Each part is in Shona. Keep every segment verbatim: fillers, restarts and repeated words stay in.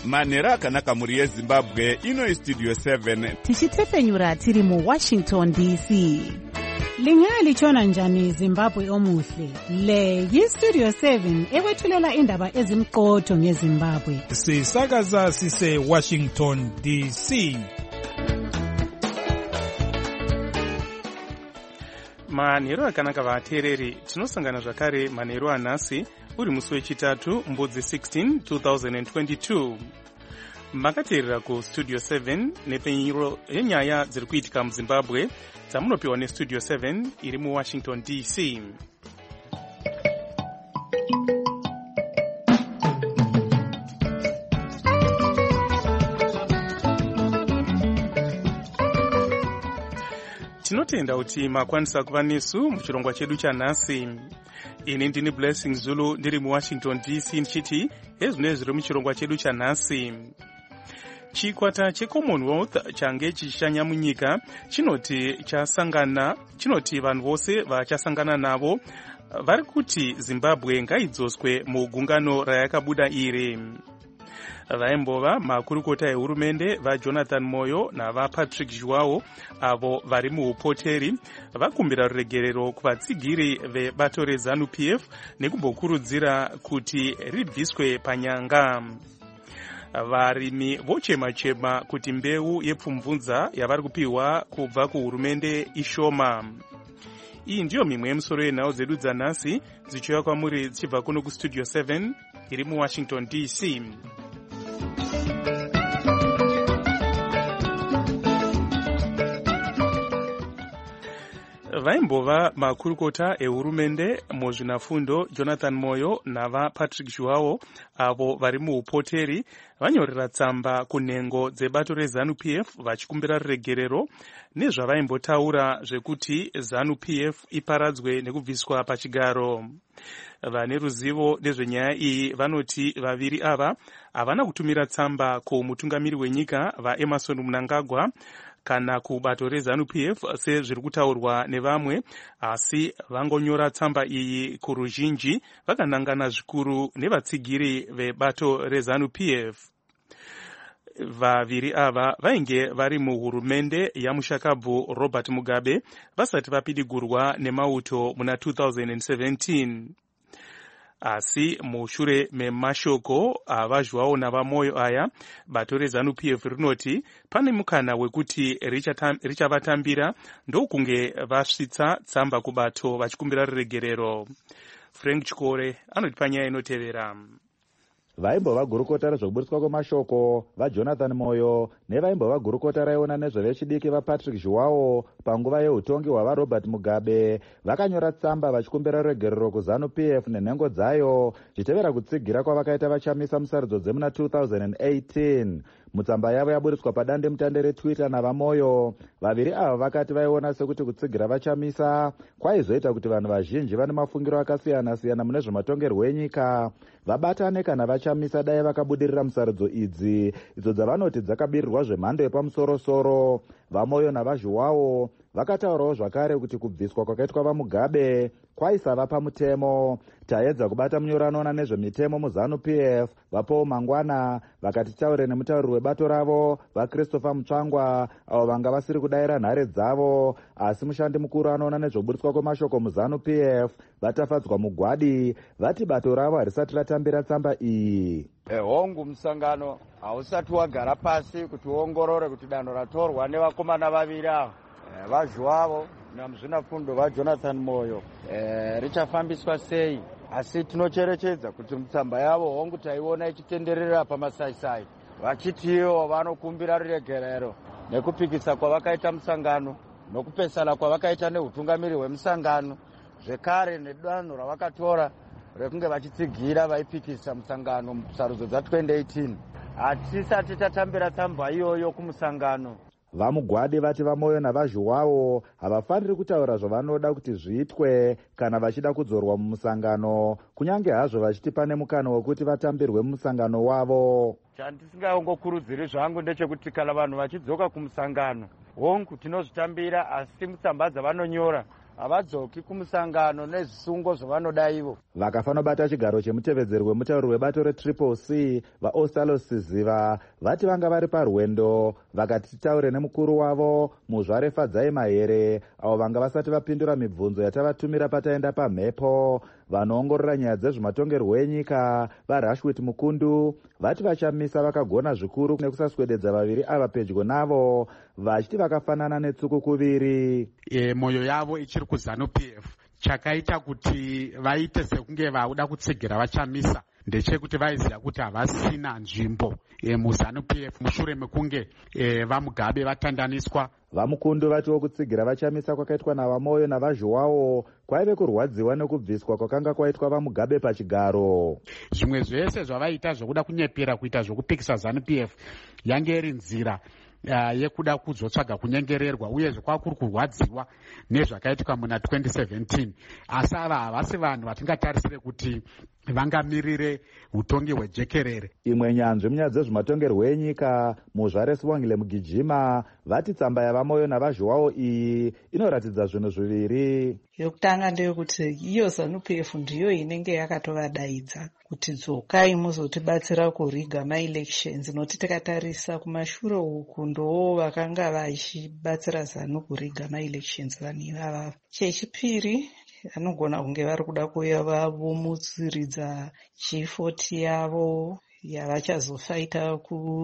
manhero akanaka mhuri yezimbabwe. Ino istudio seven tichitefenyura tiri muwashington D C. Lingalichona njani Zimbabwe omuhle? Le yistudio seven ewethulela indaba ezimqotho ngeZimbabwe. Sisakaza sise Washington D C. Manhero akanaka vateereri, tinosangana zvakare manhero anhasi uri musi wechitatu mbudzi sixteen two thousand twenty-two. Makateerera ku studio seven nepenyuro yenyaya dziri kuitika muZimbabwe dzamunopiwa nestudio seven iri muWashington D C. Tinotenda kuti makwanisa kuva nesu muchirongwa chedu chanhasi. Ini ndini Blessing Zulu ndiri muWashington D C ndichiti ezvino zviri muchirongwa chedu chanhasi. Chikwata cheCommonwealth change chichishanya munyika chinoti chasangana chinoti vanhu vose vachasangana navo vari kuti Zimbabwe ngaidzoswe mugungano rayakabuda iri. Vaimbova makurukota ehurumende vaJonathan Moyo navaPatrick Zhuwao avo vari muupoteri vakumbira ruregerero kuvatsigiri vebato reZANU P F nekumbokurudzira kuti ribviswe panyanga. Varimi vochema-chema kuti mbeu yepfumvudza yavari kupiwa kubva kuhurumende ishoma. Iyi ndiyo mimwe yemusoro yenhau dzedu dzanhasi dzichiuya kwamuri dzichibva kuno kustudio seven iri muWashington D C. Vaimbova makurukota ehurumende muzvinafundo Jonathan Moyo navaPatrick Zhuwao avo vari muupoteri vanyorera tsamba kunhengo dzebato reZANU P F vachikumbira ruregerero nezvavaimbotaura zvekuti ZANU P F iparadzwe nekubviswa pachigaro. Vane ruzivo nezvenyaya iyi vanoti vaviri ava havana kutumira tsamba kumutungamiri wenyika vaEmerson Mnangagwa kana kubato reZANU P F sezviri kutaurwa nevamwe, asi vangonyora tsamba iyi kuruzhinji vakanangana zvikuru nevatsigiri vebato reZANU P F. Vaviri ava vainge vari muhurumende yamushakabvu Robert Mugabe vasati vapidigurwa nemauto muna two thousand seventeen. Asi mushure memashoko avazhuwawo navamoyo aya, bato reZANU P F rinoti pane mukana wekuti richavatambira ndokunge vasvitsa tsamba kubato vachikumbira ruregerero. Frank Chikore anoti panyaya inotevera. Vaimbova gurukota rezvekuburiswa kwemashoko vaJonathan Moyo nevaimbova gurukota raiona nezvevechidiki vaPatrick Zhuwao panguva yeutongi hwavaRobert Mugabe vakanyora tsamba vachikumbira ruregerero kuZANU P F nenhengo dzayo zvichitevera kutsigira kwavakaita vachamisa musarudzo dzemuna two thousand eighteen. Mutsamba yavo yaburiswa padande mutande reTwitter navaMoyo, vaviri ava vakati vaiona sekuti kutsigira vachamisa kwaizoita kuti vanhu vazhinji vane mafungiro akasiyana-siyana mune zvematongerwo enyika vabatane kana vachamisa dai vakabudirira musarudzo idzi idzo dzavanoti dzakabirirwa zvemhando yepamusoro-soro. VaMoyo navaZhuwao vakataurawo zvakare kuti kubviswa kwakaitwa vaMugabe kwaisava pamutemo. Taedza kubata munyoranona nezvemitemo muZANU P F vaPaul Mangwana vakatitaure nemutauriri webato ravo vaChristopher Mutsvangwa avo vanga vasiri kudayira nhare dzavo, asi mushandi mukuru anoona nezvoburiswa kwemashoko muZANU P F vatafadzwa mugwadi vati bato ravo harisati ratambira tsamba iyi. Hongu musangano hausati wagara pasi kuti uongorore kuti danho ratorwa nevakomana vaviri ava vaZhuwao namuzvinafundo vaJonathan Moyo e, richafambiswa sei. Asi tinocherechedza kuti mutsamba yavo hongu taiona ichitenderera pamasaisai vachitiwo vanokumbira ruregerero nekupikisa kwavakaita musangano nokupesana kwavakaita neutungamiri hwemusangano, zvekare nedanho ravakatora rekunge vachitsigira vaipikisa musangano musarudzo dza twenty eighteen. Hatisati tatambira tsamba iyoyo kumusangano. Vamugwadi vati vaMoyo navaZhuwao havafaniri kutaura zvavanoda kuti zviitwe kana vachida kudzorwa mumusangano, kunyange hazvo vachiti pane mukana wekuti vatambirwe mumusangano wavo. Chandisingaongokurudziri zvangu ndechekuti kana vanhu vachidzoka kumusangano hongu tinozvitambira, asi mutsamba dzavanonyora havadzoki kumusangano nezvisungo zvavanoda ivo. Vakafanira bata chigaro chemutevedzeri wemutauri webato retriple C vaOstalo Siziva vati vanga vari parwendo vakati titaure nemukuru wavo muzvare Fadzai Mahere avo vanga vasati vapindura mibvunzo yatavatumira pataenda pamhepo. Vanoongorora nyaya dzezvematongerwo enyika vaRashwit Mukundu vati vachamisa vakagona zvikuru nekusaswededza vaviri ava pedyo navo vachiti vakafanana netsuku kuviri. E, mwoyo yavo ichiri kuZANU P F. Chakaita kuti vaite sekunge vauda kutsigira vachamisa ndechekuti vaiziva kuti havasina nzvimbo e, muZANU P F mushure mekunge e, vaMugabe vatandaniswa. VaMukundu vatiwo kutsigira vachamisa kwakaitwa navaMoyo navaZhuwawo kwaive kurwadziwa nekubviswa kwakanga kwaitwa vaMugabe pachigaro. Zvimwe zvese zvavaita zvokuda kunyepera kuita zvokupikisa ZANU P F yange iri nzira Uh, yekuda kuzotsvaga kunyengererwa uyezve kwakuri kurwadziwa nezvakaitika muna twenty seventeen. Asi ava havasi vanhu vatingatarisire kuti vangamirire utongi hwejekerere. Imwe nyanzvi munyaya dzezvematongerwo enyika muzvare Sibongile Mugijima vati tsamba yavaMoyo navaZhuwawo iyi inoratidza zvinhu zviviri. Yokutanga ndeyekuti iyo ZANU P F ndiyo inenge yakatovadaidza kuti dzokai muzotibatsira kuriga maelections. Noti tikatarisa kumashure uku ndo vakanga vachibatsira ZANU kuriga maelections vanhu ivava. Chechipiri anogona kunge vari kuda kuuya vavomutsiridza chifoti yavo yavachazofaita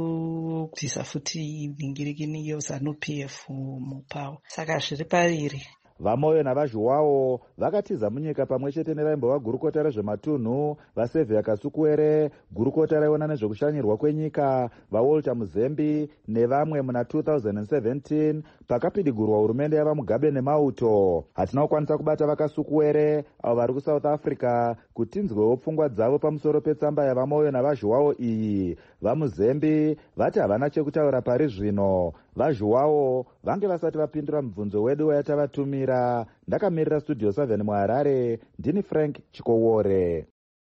kubvisa futi mingirikini yeZANU P F mupawa. Saka zviri paviri. VaMoyo navaZhuwawo vakatiza munyika pamwe chete nevaimbova gurukota rezvematunhu vaSevhia Kasukuwere, gurukota raiona nezvekushanyirwa kwenyika vaWalter Muzembi nevamwe muna two thousand seventeen pakapidigurwa hurumende yavaMugabe nemauto. Hatina kukwanisa kubata vaKasukuwere avo vari kuSouth Africa kuti tinzwewo pfungwa dzavo pamusoro petsamba yavaMoyo navaZhuwawo iyi. VaMuzembi vati havana chekutaura pari zvino. VaZhuwawo vange vasati vapindura mubvunzo wedu wayatavatumira. Ndakamirira Studio seven muHarare, ndini Frank Chikowore.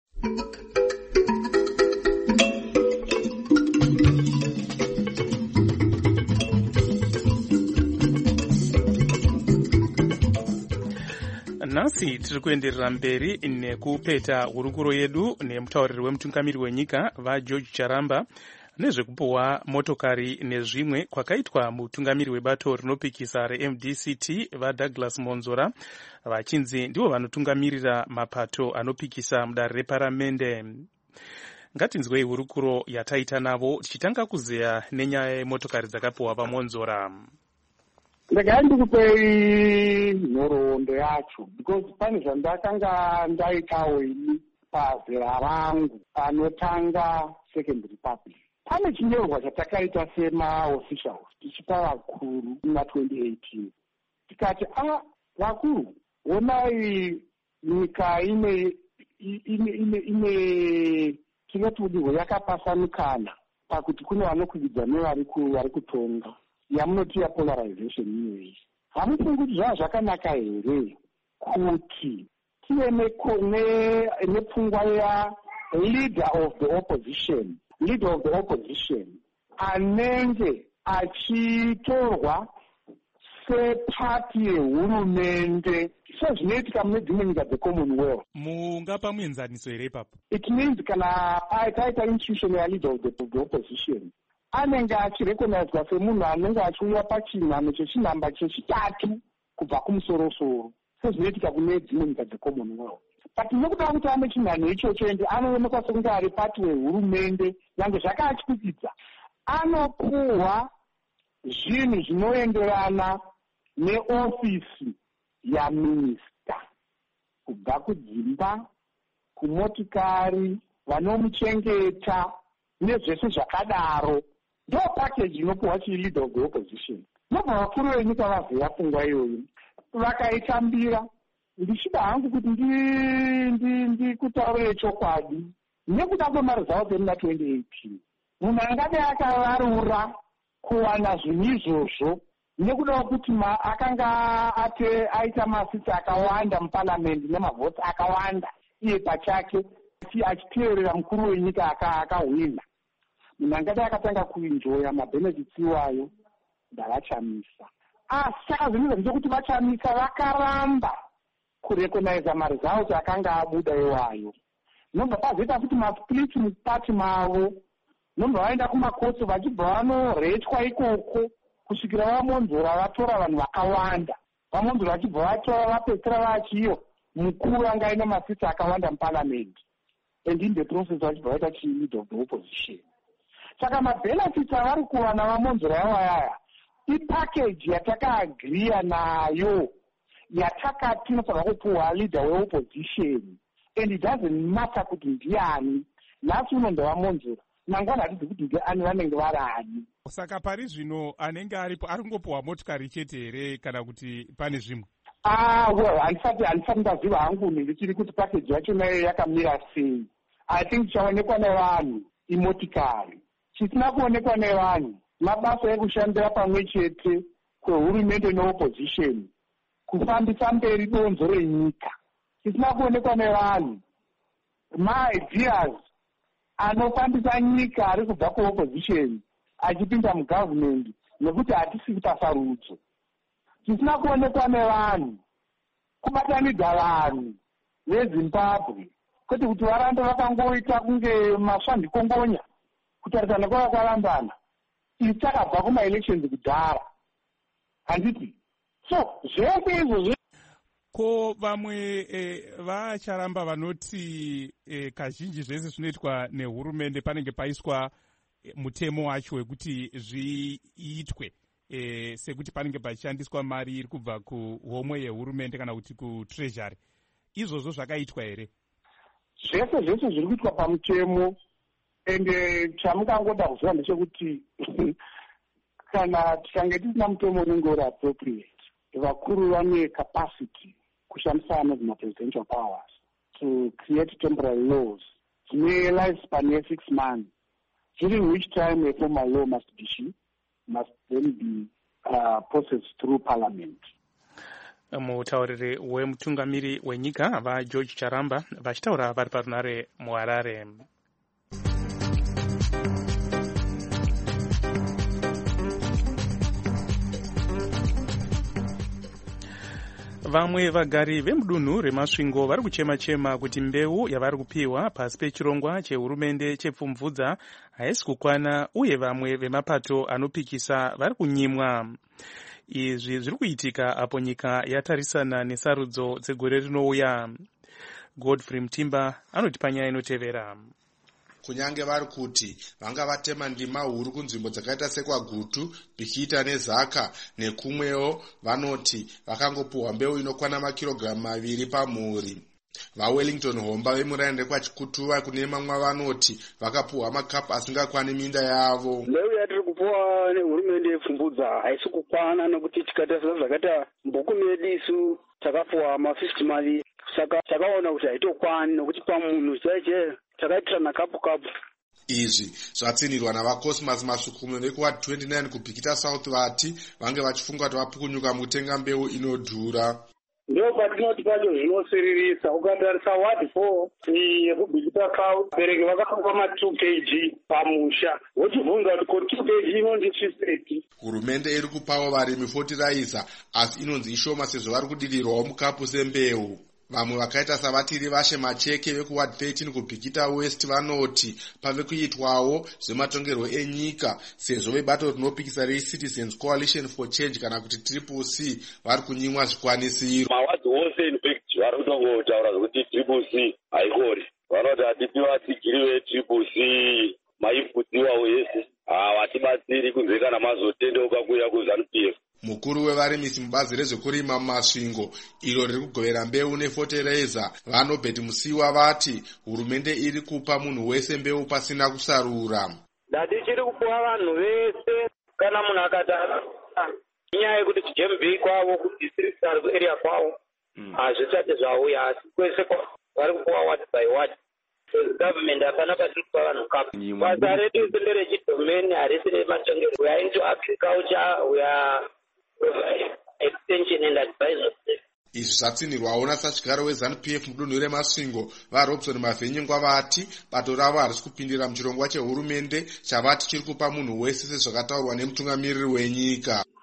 Nhasi tiri kuenderera mberi nekupeta hurukuro yedu nemutauriri wemutungamiri wenyika vaGeorge Charamba nezvekupuwa motokari nezvimwe kwakaitwa mutungamiri webato rinopikisa reM D C T vaDouglas Monzora vachinzi ndivo vanotungamirira mapato anopikisa mudare reparamende. Ngatinzwei hurukuro yataita navo tichitanga kuzeya nenyaya yemotokari dzakapuwa vaMonzora. Ndakai ndikupei nhoroondo yacho because pane zvandakanga ndaitawo ini pazera rangu anotanga Second Republic. Pane chinyorwa chatakaita semaofficials tichipa vakuru muna twenty eighteen. Tikati ah vakuru onai nyika ine ine ine ine chinotudihwe yakapasanukana pakuti kune vanokwidza nevari vari kutonga yamunoti yapolarization iyoyi. Hamufungi kuti zvava zvakanaka here kuti tive nepfungwa ya leader of the opposition leader of the opposition anenge achitorwa sepati yehurumende sezvinoitika mune dzimwe nyika dzeCommonwealth? Mungapa muenzaniso here ipapo? It means kana taita institution ya leader of the, of the opposition anenge achirekonaidzwa semunhu anenge achiuya pachinhano chechinhamba chechitatu kubva kumusorosoro sezvinoitika kune dzimwe nyika dzeCommonwealth. But nekuda kuti ane chinhano ichocho ende anoonekwa sekunge ari pati wehurumende nyange zvakachikwikidza anopuhwa zvinhu zvinoenderana neofisi yaminista kubva kudzimba kumotikari vanomuchengeta nezvese zvakadaro. Ndo package inopuhwa chileader of the opposition. Nobva vakuru venyika vaziva pfungwa iyoyo vakaitambira. Ndichida hangu kuti ndikutaurire chokwadi nekuda kwemari dzavo dzemuna twenty eighteen munhu angade akavarura kuwana zvinhu izvozvo nekuda kwekuti akanga ate aita masitsi akawanda muparliament nemavhoti akawanda iye pachake achiteerera mukuru wenyika akahwina. Munhu angade akatanga kuenjoya mabenefits iwayo ndavachamisa. Asi saka zvinoita ndechekuti vachamisa vakaramba kurekonaiza maresults akanga abuda iwayo. Nobva pazoita futi masplit mupati mavo, nobva vaenda kumakotsi vachibva vanorechwa ikoko kusvikira vamonzora vatora vanhu vakawanda. Vamonzora vachibva vatora vapedzisira vachiyo mukuru anga aine masiti akawanda muparliamendi, and in the process vachibva vaita chileader of the opposition. Saka mabenefits avari kuwana vamonzora yavo yaya ipackage yatakaagriya nayo yatakati inofanira kupuhwa leader weopposition, and it doesn't matter kuti ndiani. Nhasi unondo vamonzora, mangwana hatidzi kuti ndiani vanenge vari ani. Saka pari zvino anenge aripo ari kungopuhwa motikari chete here kana kuti pane zvimwe? Ah, well, handisati handisati ndaziva hangu ndichiri kuti package yachona yakamira sei. I think chichaonekwa nevanhu imotikari. Chisina kuonekwa nevanhu mabasa ekushandira pamwe chete kwehurumende neopposition kufambisa mberi donzo renyika. Chisina kuonekwa nevanhu maideas anofambisa nyika ari kubva kuopposition achipinda mugovernment nekuti hatisi kupasarudzo. Chisina kuonekwa nevanhu kubatanidza vanhu vezimbabwe kwete kuti varambe vakangoita kunge masvandikongonya kutarisana kwava kwarambana. Isi takabva kumaelections kudhara, handiti? So zvese izvozvo. Ko vamwe eh, vacharamba vanoti eh, kazhinji zvese zvinoitwa nehurumende panenge paiswa eh, mutemo wacho wekuti zviitwe eh, sekuti panenge pachishandiswa mari iri kubva kuhomwe yehurumende kana kuti kutreasury. Izvozvo zvakaitwa here? Zvese zvese zviri kuitwa pamutemo, ende chamukangoda kuziva ndechekuti kana tikange tisina mutemo unenge uri appropriate, vakuru vane capacity kushandisana nezvima-presidential powers to create temporary laws dzine lifespan ye six months, during which time a formal law must be issued, must then be uh, processed through parliament. Mutauriri wemutungamiri wenyika vaGeorge Charamba vachitaura vari parunare muHarare. Vamwe vagari vemudunhu remasvingo vari kuchema-chema kuti mbeu yavari kupiwa pasi pechirongwa chehurumende chepfumvudza haisi kukwana, uye vamwe vemapato anopikisa vari kunyimwa. Izvi zviri kuitika apo nyika yatarisana nesarudzo dzegore rinouya. Godfrey Mtimba anoti panyaya inotevera. Kunyange vari kuti vanga vatema ndima huru kunzvimbo dzakaita sekwaGutu, Bikita neZaka nekumwewo, vanoti vakangopuhwa mbeu inokwana makirogiramu maviri pamhuri. VaWellington Homba vemuraini rekwachikutuva kune mamwe vanoti vakapuhwa makapu asingakwani minda yavo. Mbeu yatiri kupuhwa nehurumende yepfumvudza haisi kukwana, nokuti tikatarisa zvakaita mbuku medu isu takapuhwa mafifty maviri, saka takaona kuti haitokwani, nokuti pamunhu chaiche takaitira nakapu kapu. Izvi zvatsinirwa navaCosmas Masukumo vekuward twenty-nine kuBikita South vati vange vachifunga kuti vapukunyuka mukutenga mbeu inodhura. Ndo patinoti pacho zvinosiririsa. Ukatarisa ward four yekuBikita South bereki vakapuwa ma two kilograms pamusha, wochibvunza kuti ko two kilograms inonzi fifty. Hurumende iri kupawo varimi fertilizer asi inonzi ishoma sezvo vari kudirirwawo mukapu sembeu. Vamwe vakaita savatiri vashe Macheke vekuward thirteen kuBikita West vanoti pave kuitwawo zvematongerwo enyika sezvo vebato rinopikisa reCitizens Coalition for Change kana kuti Triple C vari kunyimwa zvikwanisiro. Mawadzi wose infact vari kutongotaura zvokuti Triple C haikori, vanoti hatipiwa tsigiri veTriple C maiputiwawo yese hawatibatsiri kunze kana mazotendeuka kuuya kuZANU P F. Mukuru wevarimisi mubazi rezvekurima mumasvingo iro riri kugovera mbeu nefertilizer vaNobert Musiwa vati hurumende iri kupa munhu wese mbeu pasina kusarura. Ndatichiri kupuwa vanhu vese kana munhu akatara inyaya yekuti chiGMB kwavo kudistrict ari kuarea kwavo hazvisati zvauya, asi kwese vari kupuwa ward by ward. Government hapana patiri kupa vanhu kapu. Basa redu isinde rechidomeni harisi rematongero. We are into agriculture, we are extension and advisor. Izvi zvatsinirwawo nasachigaro weZANU P F mudunhu remasvingo vaRobson Mavhenyengwa vati bato ravo harisi kupindira muchirongwa chehurumende chavati chiri kupa munhu wese sezvakataurwa nemutungamiriri wenyika. Saka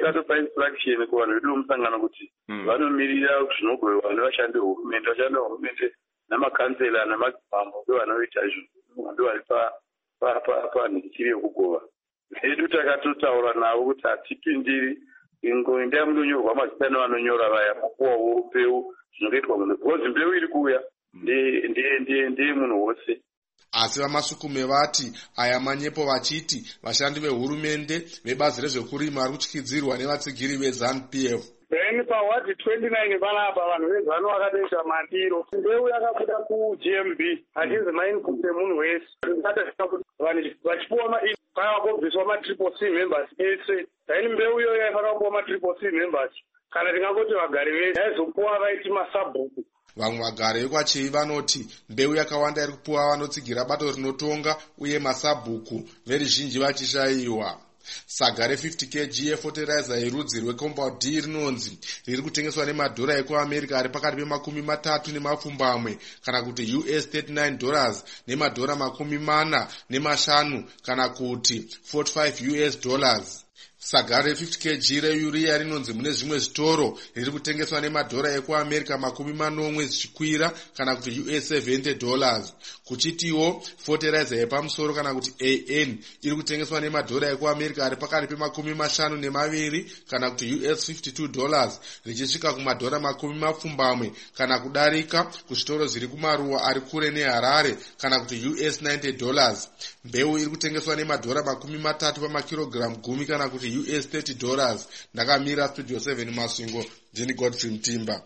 takatopa instruction kuvanhu vedu vomusangano kuti vanomirira zvinogoverwa nevashandi vehurumende vashandi vehurumende namakansela namadzibambo ndovanoita izvo ndovari panhikitiri yekugova. Vedu takatotaura navo kuti hatipindiri ingoenda munonyorwa mazita nevanonyora vaya mukuwawo upeu zvinoitwa munhu because mbeu iri kuuya ndeye munhu wose. Asi vamasukume vati aya manyepo vachiti vashandi vehurumende vebazi rezvekurima vari kutyidzirwa nevatsigiri vezanu P F. Then pawadi twenty-nine panapa vanhu vezanu vakatoita madiro. Mbeu yakabuda ku-G M B hachinzi mainput emunhu wese. Zvakataura kuti vanhu vachipuwa maini pakakobviswa ma-triple C members ese. Then mbeu iyoyo yakapuwa ma-triple C members. Kana tingangoti vagari vese aizopuwa vaiti masabhuku. Vamwe vagari vekwachei vanoti mbeu yakawanda iri kupuwa vanotsigira bato rinotonga uye masabhuku veruzhinji vachishayiwa. Saga re-fifty kilograms yefertilizer yerudzi rweCompound D rinonzi riri kutengeswa nemadhora ekuAmerica ari pakati pemakumi matatu nemapfumbamwe kana kuti U S thirty-nine dollars nemadhora makumi mana nemashanu kana kuti forty-five U S dollars. Saga re-fifty kilograms reurea rinonzi mune zvimwe zvitoro riri kutengeswa nemadhora ekuAmerica makumi manomwe zvichikwira kana kuti U S seventy dollars. Kuchitiwo fertilizer yepamusoro kana kuti A N iri kutengeswa nemadhora ekuAmerica ari pakati pemakumi mashanu nemaviri kana kuti U S fifty-two dollars richisvika kumadhora makumi mapfumbamwe kana kudarika kuzvitoro zviri kumaruwa ari kure neHarare kana kuti U S ninety dollars. Mbeu iri kutengeswa nemadhora makumi matatu pamakirogiramu gumi kana kuti U S thirty dollars. Ndakamira Studio seven Masvingo, Jenny Godfrey Mtimba.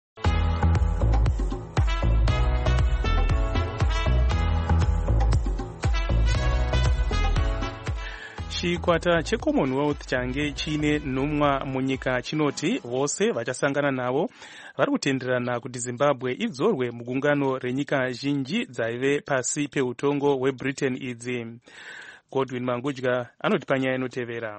Chikwata cheCommonwealth change chine nhumwa munyika chinoti vose vachasangana navo vari kutenderana kuti Zimbabwe idzorwe mugungano renyika zhinji dzaive pasi peutongo hweBritain idzi. Godwin Mangudya anoti panyaya inotevera.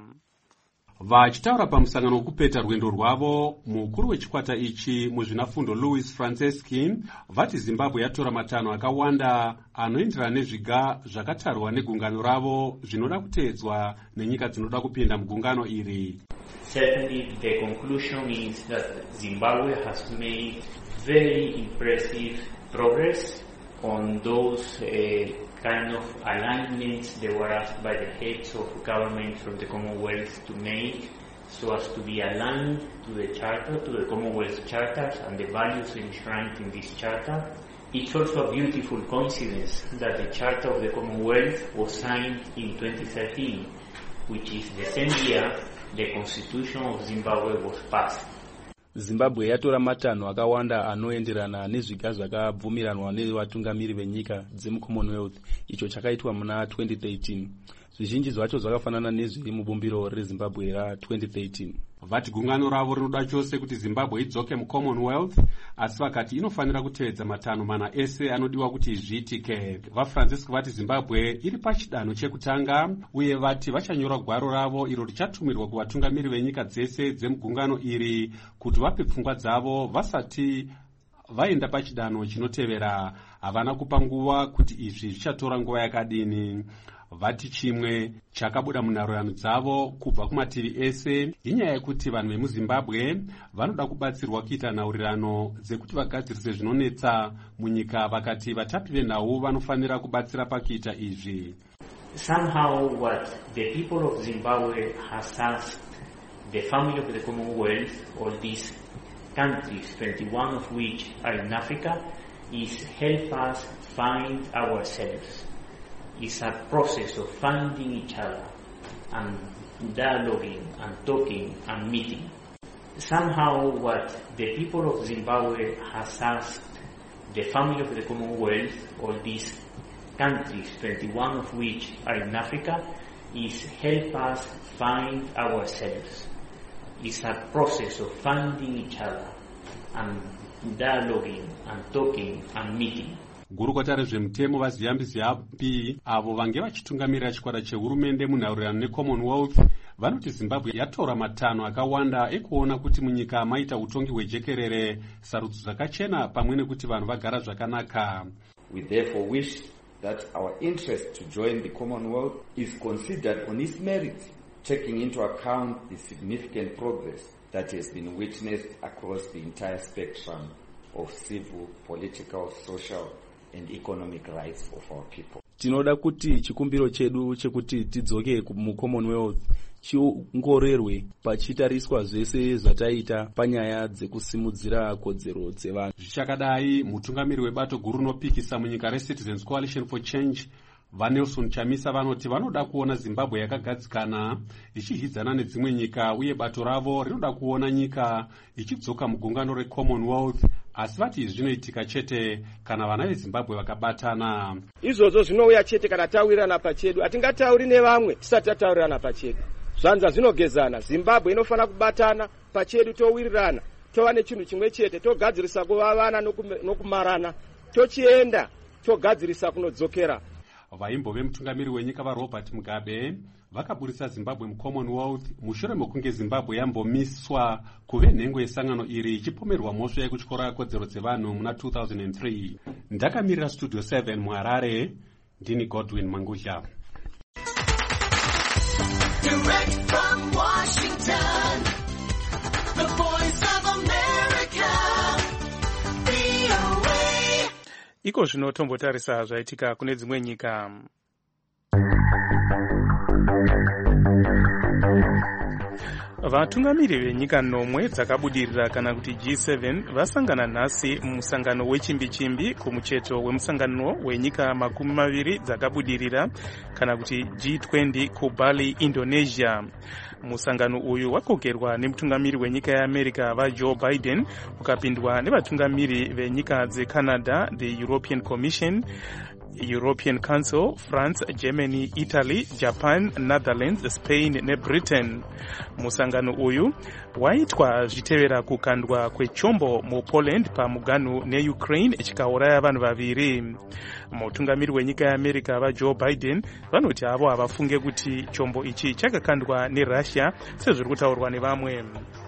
Vachitaura pamusangano wekupeta rwendo rwavo, mukuru wechikwata ichi muzvinafundo Louis Franceski vati Zimbabwe yatora matanho akawanda anoenderana nezviga zvakatarwa negungano ravo zvinoda kuteedzwa nenyika dzinoda kupinda mugungano iri. Certainly the conclusion is that Zimbabwe has made very impressive progress on those uh, kind of alignments they were asked by the heads of government from the Commonwealth to make so as to be aligned to the Charter, to the Commonwealth Charters and the values enshrined in this Charter. It's also a beautiful coincidence that the Charter of the Commonwealth was signed in twenty thirteen, which is the same year the Constitution of Zimbabwe was passed. Zimbabwe yatora matanho akawanda anoenderana nezviga zvakabvumiranwa nevatungamiri venyika dzemuCommonwealth icho chakaitwa muna twenty thirteen. Zvizhinji zvacho zvakafanana nezviri mubumbiro reZimbabwe ra-twenty thirteen. Vati gungano ravo rinoda chose kuti Zimbabwe idzoke muCommonwealth, asi vakati inofanira kuteedza matanho mana ese anodiwa kuti zviitike. VaFrancisco vati Zimbabwe iri pachidanho chekutanga uye vati vachanyora gwaro ravo iro richatumirwa kuvatungamiri venyika dzese dzemugungano iri kuti vape pfungwa dzavo vasati vaenda pachidanho chinotevera. Havana kupa nguva kuti izvi zvichatora nguva yakadini. Vati chimwe chakabuda munhorano dzavo kubva kumativi ese inyaya yekuti vanhu vemuZimbabwe vanoda kubatsirwa kuita nhaurirano dzekuti vagadzirise zvinonetsa munyika, vakati vatapi venhau vanofanira kubatsira pakuita izvi. Somehow what the people of Zimbabwe has asked the family of the Commonwealth, all these countries, twenty-one of which are in Africa, is help us find ourselves. It's a process of finding each other and dialoguing and talking and meeting. Somehow what the people of Zimbabwe has asked the family of the Commonwealth, all these countries, twenty-one of which are in Africa, is help us find ourselves. It's a process of finding each other and dialoguing and talking and meeting. Gurukota rezvemutemo vaziyambi ziyambi avo vange vachitungamirira chikwata chehurumende munhaurirano neCommonwealth vanoti Zimbabwe yatora matanho akawanda ekuona kuti munyika maita utongi hwejekerere, sarudzo dzakachena pamwe nekuti vanhu vagara zvakanaka. We therefore wish that our interest to join the Commonwealth is considered on its merits, taking into account the significant progress that has been witnessed across the entire spectrum of civil, political, social and economic rights of our people. Tinoda kuti chikumbiro chedu chekuti tidzoke mu Commonwealth chiongorerwe pachitariswa zvese zvataita panyaya dzekusimudzira kodzero dzevanhu. Zvichakadai, mutungamiri webato guru rinopikisa munyika reCitizens Coalition for Change vaNelson Chamisa vanoti vanoda kuona Zimbabwe yakagadzikana ichihidzana nedzimwe nyika, uye bato ravo rinoda kuona nyika ichidzoka mugungano reCommonwealth, asi vati izvi zvinoitika chete kana vana veZimbabwe vakabatana. Izvozvo zvinouya chete kana tawirirana pachedu. Hatingatauri nevamwe tisati tatawirirana pachedu. Zvanza zvinogezana. Zimbabwe inofana kubatana pachedu, towirirana, tova nechinhu chimwe chete, togadzirisa kuvavana nokumarana, tochienda togadzirisa kunodzokera. Vaimbove mutungamiri wenyika vaRobert Mugabe vakaburisa Zimbabwe muCommonwealth mushure mekunge Zimbabwe yambomiswa kuve nhengo yesangano iri ichipomerwa mhosva yekutyora kodzero dzevanhu muna two thousand three. Ndakamirira Studio seven muHarare, ndini Godwin Mangudla. Direct from Washington, the voice of America, V O A. Iko zvino tombotarisa zvaitika kune dzimwe nyika. Vatungamiri venyika nomwe dzakabudirira kana kuti G seven vasangana nhasi musangano wechimbi-chimbi kumucheto wemusangano wenyika makumi maviri dzakabudirira kana kuti G twenty kuBali, Indonesia. Musangano uyu wakogerwa nemutungamiri wenyika yeAmerica vaJoe Biden, ukapindwa nevatungamiri venyika dzeCanada, the European Commission, European Council, France, Germany, Italy, Japan, Netherlands, Spain neBritain. Musangano uyu waitwa zvichitevera kukandwa kwechombo muPoland pamuganu neUkraine chikauraya vanhu vaviri. Mutungamiri wenyika yeAmerica vaJoe Biden vanoti avo havafunge kuti chombo ichi chakakandwa neRussia sezviri kutaurwa nevamwe.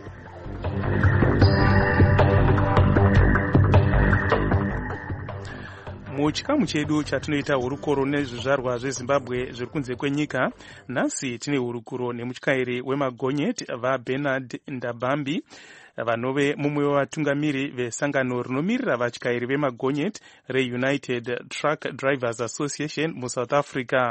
Muchikamu chedu chatinoita hurukuro nezvizvarwa zveZimbabwe zviri kunze kwenyika, nhasi tine hurukuro nemutyairi wemagonyeti vaBernard Ndabambi vanove mumwe wavatungamiri vesangano rinomirira vatyairi vemagonyeti reUnited Truck Drivers Association muSouth Africa.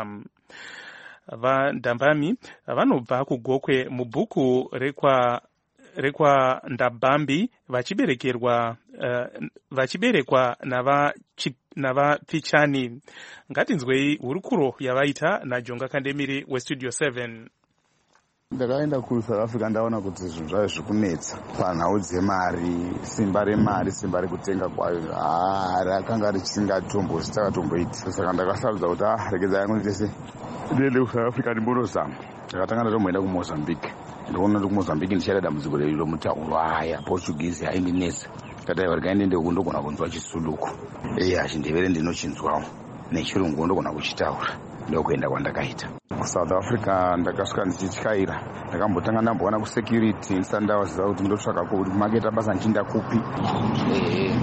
VaNdabambi vanobva kugokwe mubhuku rekwa rekwa Ndabambi vachiberekerwa uh, vachiberekwa nava navaPichani. Ngatinzwei hurukuro yavaita naJonga Kandemiri weStudio seven. Ndakaenda kuSouth Africa ndaona kuti zvinhu zvaiva zvikunetsa panhau dzemari, simba remari, simba rekutenga kwayo rakanga risingatombosi takatomboita. Saka ndakasarudza kuti ah, rekedza yangu nditese ndiende kuSouth Africa ndimbonozama. Ndakatanga ndatomboenda kuMozambique. Ndinoona kuti kuMozambique ndichaita dambudziko romutauro aya Portuguese haindinetsa. Kataiwa rikaende ndiko ndogona kunzwa chiSuluku. Eh, achindevere ndinochinzwawo. Nechirungu ndogona kuchitaura. Ndokuenda kwandakaita. South Africa ndakasvika ndichityaira. Ndakambotanga ndamboona kusecurity ndisati ndaziva kuti ndotsvaka kuti maketa basa ndichinda kupi. Eh.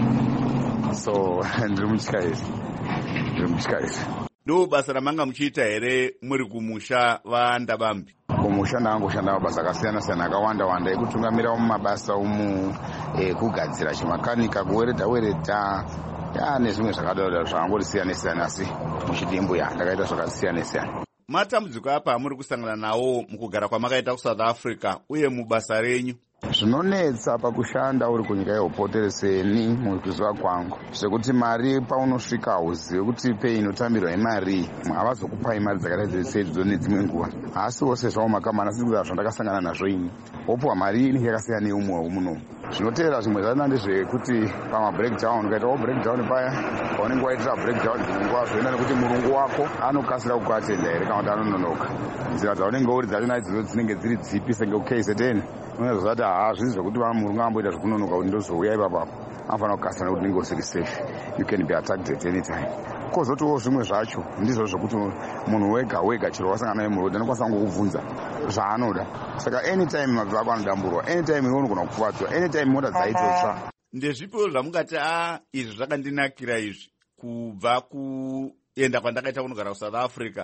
So ndiri mutyairi. Ndiri mutyairi. Ndo basa ramanga muchiita here muri kumusha vaNdabambi? Kumusha ndangoshanda mabasa akasiyana siyana akawanda wanda ekutungamira mumabasa umu ekugadzira chimakanika, kuweredha weredha ya nezvimwe zvakadaro zvangori siyana siyana, asi muchidimbu ya ndakaita zvakasiyana siyana. Matambudziko apa muri kusangana nawo mukugara kwamakaita kuSouth Africa uye mubasa renyu? Zvinonetsa pakushanda uri kunyika yehopotereseni mukuziva kwangu zvekuti mari paunosvika hauzive kuti pei inotambirwa imari, havazokupai mari dzakaita seidzo nedzimwe nguva. Asi wose zvavo makamana sikuziva zvandakasangana nazvo ini, wopuwa mari inenge yakasiyana neumwe muno. Zvinotevera zvimwe zvana ndezvekuti pamabreakdown, ukaitawo breakdown paya paunenge waitira breakdown dzimwe nguva zvoenda nekuti murungu wako anokasira kukuatenda here kana kuti anononoka. Nzira dzaunenge uri dzacho naidzo dzinenge dziri dzipi senge K Z N unozoti haa zvinhu zvekuti murungu amboita zvekunonoka kuti ndozouya ipapapo anofanira kukasira nekuti unenge usiri safe, you can be attacked at any time. Kozotiwo zvimwe zvacho ndizvo zvokuti munhu wega wega chero wasangana naye murodhi anokwanisa kungokubvunza zvaanoda. Saka anytime mabvi ako anodamburwa, anytime iwe unogona kukuvadzwa, anytime mota dzaitotsva. Ndezvipo zvamungati a izvi zvakandinakira izvi kubva kuenda kwandakaita kunogara kuSouth Africa?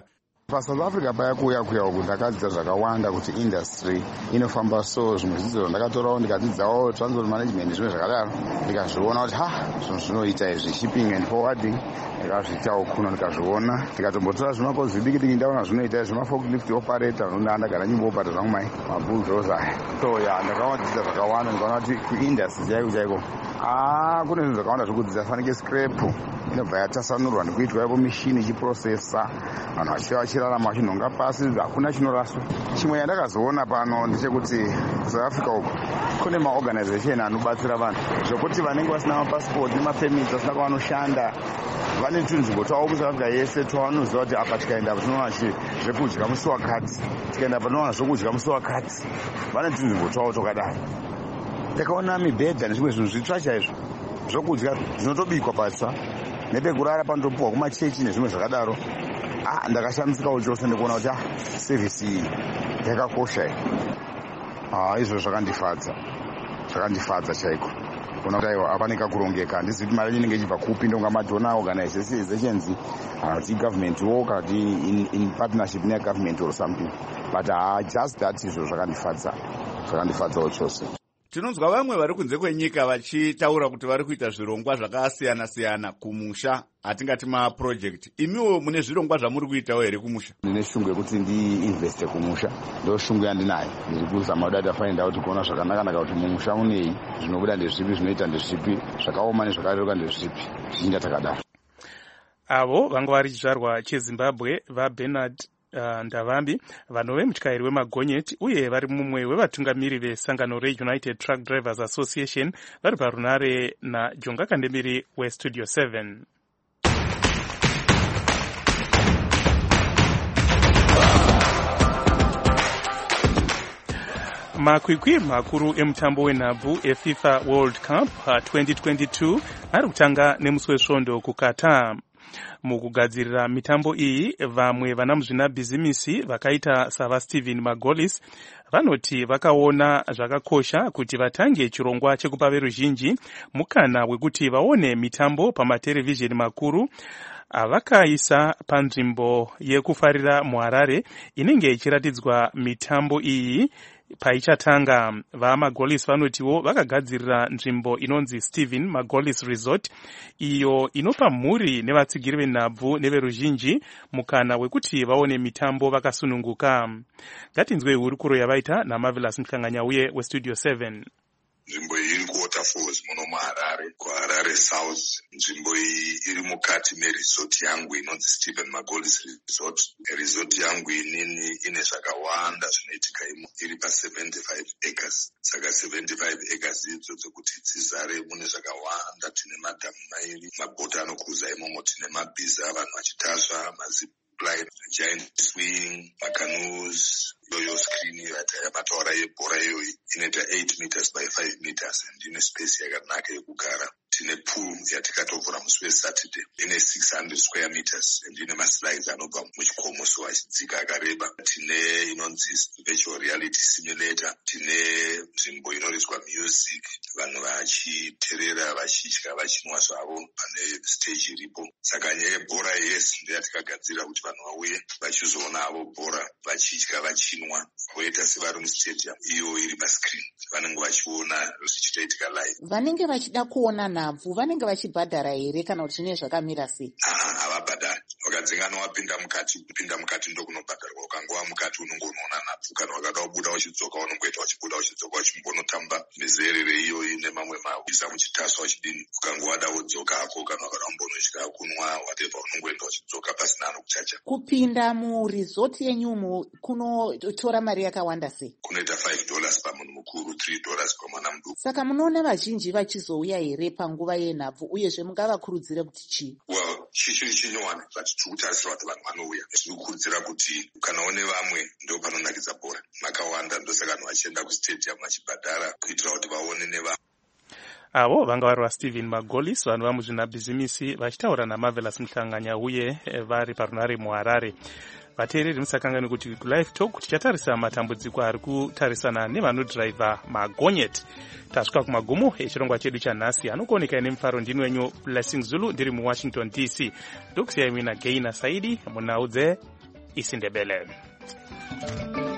pasouth africa paya kuuya kuya uku ndakadzidza zvakawanda kuti industry inofamba so. Zvimwe zvidzidzo ndakatorawo ndikadzidzawo transport management zvimwe zvakadaro, ndikazviona kuti ha zvinhu zvinoita izvi shipping and forwarding, ndikazviitawo kuno ndikazviona, ndikatombotora zvimakozi zvidiki diki ndaona zvinoita izvi maforklift operator, nonda ndagara nyimbo operator zvangu mai mabulldozer. So ya ndakawadzidza zvakawanda, ndikaona kuti kuindustry chaiko chaiko ah kune zvinhu zvakawanda zvekudzidza, fanike scrap inobva yatasanurwa ndikuitwa yapo mishini ichiprocessa, vanhu vachiva vachirarama vachinhonga pasi, hakuna chinoraswa. Chimwe yandakazoona pano ndechekuti South Africa uku kune maorganization anobatsira vanhu zvokuti vanenge vasina mapasipoti nemapemiti vasina kwavanoshanda vane tunzvimbo twavo muSouth Africa yese twavanoziva kuti apa tikaenda pa tinowana zvekudya musi wakati, tikaenda pa tinowana zvokudya musi wakati, vane tunzvimbo twavo twakadaro. Ndakaona mibhedha nezvimwe zvinhu zvitsva chaizvo zvokudya zvinotobikwa patsva, nepekurara panotopuwa kumachechi nezvimwe zvakadaro. Ah, ndakashamisikawo chose ndikuona kuti ah service iyi yakakosha iyi. Ah, izvo zvakandifadza, zvakandifadza chaiko. Kuona kuti aiwa apane kakurongeka, handisi kuti mari inenge ichibva kupi, ndonga madonor organizations kana kuti government wo kana kuti in, in partnership ne government or something, but ah just that izvo zvakandifadza, zvakandifadzawo chose. Tinonzwa vamwe vari kunze kwenyika vachitaura kuti vari kuita zvirongwa zvakasiyana siyana kumusha, atingati maproject. Imiwo mune zvirongwa zvamuri kuitawo here kumusha? Ndine shungu yekuti ndiinveste kumusha, ndo shungu yandinayo. Ndiri kuzama kuti ndafainda kuti kuona zvakanaka kuti mumusha munei, zvinobuda ndezvipi, zvinoita ndezvipi, zvakaoma nezvakareruka ndezvipi, zvichinja takadaro. Avo vanga vari chizvarwa cheZimbabwe vaBernard Uh, Ndavambi, vanove mutyairi wemagonyeti uye vari mumwe wevatungamiri vesangano reUnited Truck Drivers Association, vari parunare naJonga Kandemiri weStudio seven. Makwikwi makuru emutambo wenhabvu eFIFA World Cup uh, twenty twenty-two ari kutanga nemusi wesvondo kuQatar. Mukugadzirira mitambo iyi, vamwe vana muzvinabhizimisi vakaita sava Stephen Magolis vanoti vakaona zvakakosha kuti vatange chirongwa chekupa veruzhinji mukana wekuti vaone mitambo pamaterevhizheni makuru avakaisa panzvimbo yekufarira muHarare inenge ichiratidzwa mitambo iyi paichatanga. VaMagolis vanotiwo vakagadzirira nzvimbo inonzi Stephen Magolis Resort, iyo inopa mhuri nevatsigiri venhabvu neveruzhinji mukana wekuti vaone mitambo vakasununguka. Ngatinzwe hurukuro yavaita naMarvelous Mhlanganyauye weStudio seven. Nzvimbo iyi iri kuWaterfalls muno muHarare, kuHarare South. Nzvimbo iyi iri mukati meresort yangu inonzi Stephen Magolis Resort. Resort yangu inini ine zvakawanda zvinoitika imo, iri pa seventy-five acres. Saka seventy-five acres idzo dzokuti dzizare mune zvakawanda. Tine madhamu mairi, mabhota anokruza imomo, tine mabhiza avanhu vachitasva, mazip line, giant swing, macanoes, yoyo screen yamataura yebhora iyoyi inoita eight meters by five meters and ine space yakanaka yekugara. Tine pool yatikatovhura musi weSaturday ine six hundred square meters and ine maslides anobva muchikomo so achidzika akareba. Tine inonzi virtual reality simulator, tine nzvimbo inoiswa music, vanhu vachiterera vachidya vachinwa zvavo pane stage iripo. Saka nyaya yebhora yes ndeyatikagadzira kuti vanhu vauye vachizoona avo bhora vachidya vachinwa voita sevari mustadium, iyo iri pascreen vanenge vachiona zvichitoitika live. Vanenge vachida kuona nhabvu vanenge vachibhadhara here kana kuti zvine zvakamira sei? Havabhadhari. Wakadzingana wapinda mukati, kupinda mukati ndokunobhadharwa. Ukangova mukati unenge unoona nhabvu, kana wakada kubuda uchidzoka unongoita uchibuda uchidzoka uchimbonotamba mizerere iyoyi nemamwe mabhiza muchitaswa uchidini. Ukangowada wodzoka hako, kana wakada kumbonodya kunwa whatever unongoenda uchidzoka pasina anokuchacha. Kupinda muresort yenyumu kunotora mari yakawanda sei? Kunoita five dollars pamunhu mukuru, three dollars pamwana muduku. Saka munoona vazhinji vachizouya here panguva yenhabvu, uyezve mungavakurudzira kuti chii? Well, chichiri chinyowani but tiri kutarisira kuti vanhu vanouya. Tiri kukurudzira kuti kana une vamwe ndo panonakidza bhora. Makawanda ndosaka vanhu vachienda kustadium vachibhadhara kuitira kuti vaone nevanhu. Avo vanga vari vaStephen Magolis, vanhu vamuzvinabhizimisi vachitaura naMarvelous Mhlanganyauye vari parunare muHarare. Vateereri musakangani kuti kuLive Talk tichatarisa matambudziko ari kutarisana nevanodhiraivha magonyeti. Tasvika kumagumo echirongwa chedu chanhasi. Anokuoneka nemufaro ndini wenyu Blessing Zulu ndiri muWashington D C. Ndokusiyai mina Gaina Saidi munhau dze isindebele.